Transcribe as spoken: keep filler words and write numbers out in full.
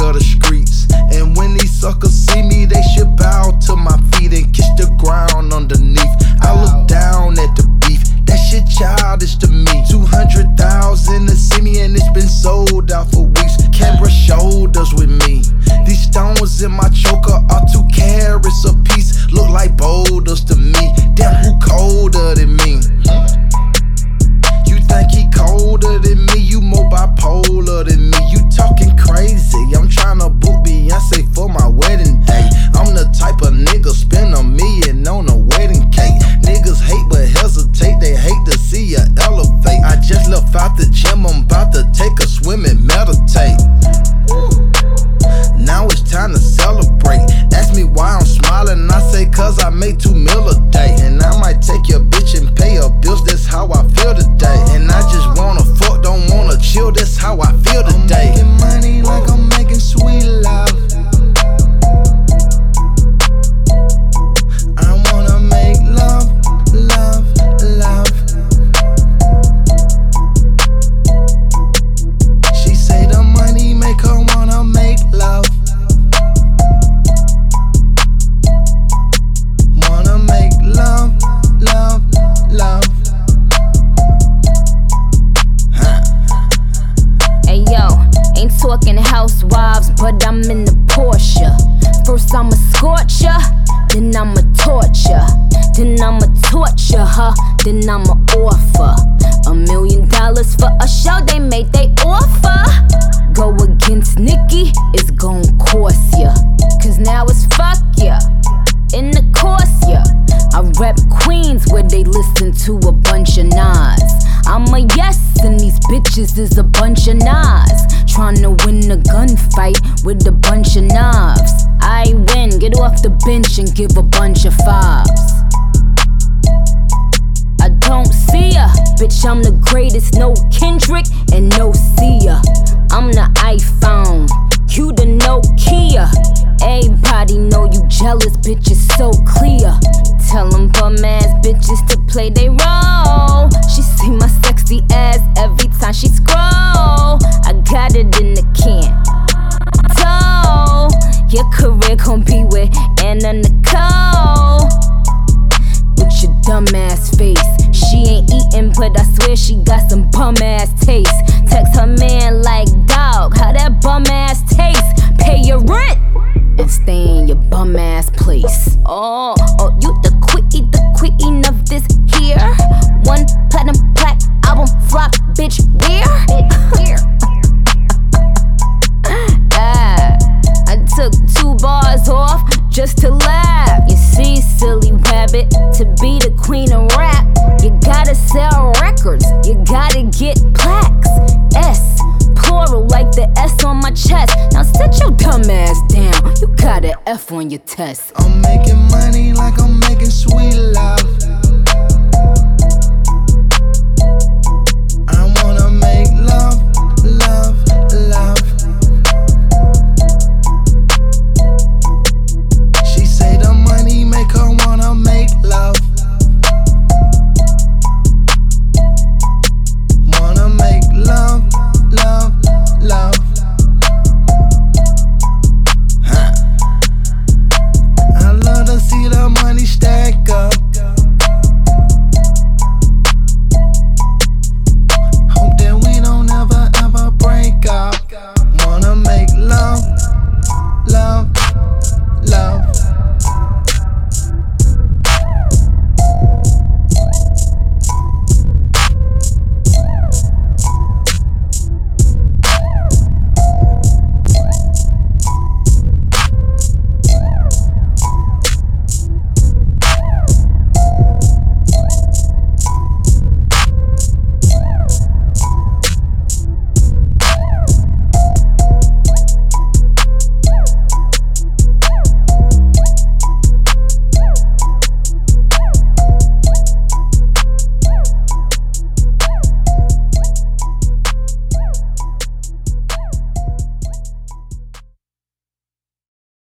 of the streets. And when these suckers see me, they should bow to my feet and kiss the ground underneath. I look down at the beef, that shit childish to me. Two hundred thousand to see me and it's been sold out for weeks. Can't brush shoulders with me. These stones in my choker are two carats apiece. Look like boulders to me. Damn, who colder than me? You think he colder than me? You more bipolar than me. You talking crazy. I'm tryna book Beyonce for my wedding day. I'm the type of nigga spend a million on a wedding cake. Niggas hate but hesitate. They hate to see ya elevate. I just left out the gym. I'm about to take a swim and meditate. Now it's time to celebrate. Ask me why I'm smiling, I say cause I make two mil a day. And I might take your bitch and pay her bills, that's how I feel today. And I just wanna fuck, don't wanna chill, that's how I feel today. I'm making money like I'm making sweet love. I wanna make love, love, love. She say the money make her wanna make love. Wanna make love, love, love. Huh. Hey yo, ain't talking housewives, but I'm in the Porsche. First I'ma scorch ya, then I'ma torture, then I'ma torture her, then I'ma offer a million dollars for a show they made they offer. Go against Nicki, it's gon' cost ya, cause now it's fuck ya, in the course ya. I rep Queens where they listen to a bunch of Nas. I'm a yes and these bitches is a bunch of Nas. Tryna win a gunfight with a bunch of knobs. I win, get off the bench and give a bunch of fives. I don't see ya, bitch, I'm the greatest, no Kendrick and no Sia. I'm the iPhone, you the Nokia. Everybody know you jealous, bitch, it's so clear. Tell them bum ass bitches to play they role. She see my sexy ass every time she scroll. I got it in the can. So, your career gon' be with Anna Nicole. With your dumb ass face. She ain't eating, but I swear she got some bum ass taste. Text her man like, dog, how that bum ass taste? Pay your rent and stay in your bum ass place. Oh, oh, you the queen, the queen of this here. One platinum plaque album flop, bitch, where? Where? Ah, I took two bars off just to laugh. You see, silly rabbit, to be the queen of rap, you gotta sell records, you gotta get plaques. S, plural like the S on my chest. Now sit your dumb ass down, you got an F on your test. I'm making money like I'm making sweet love.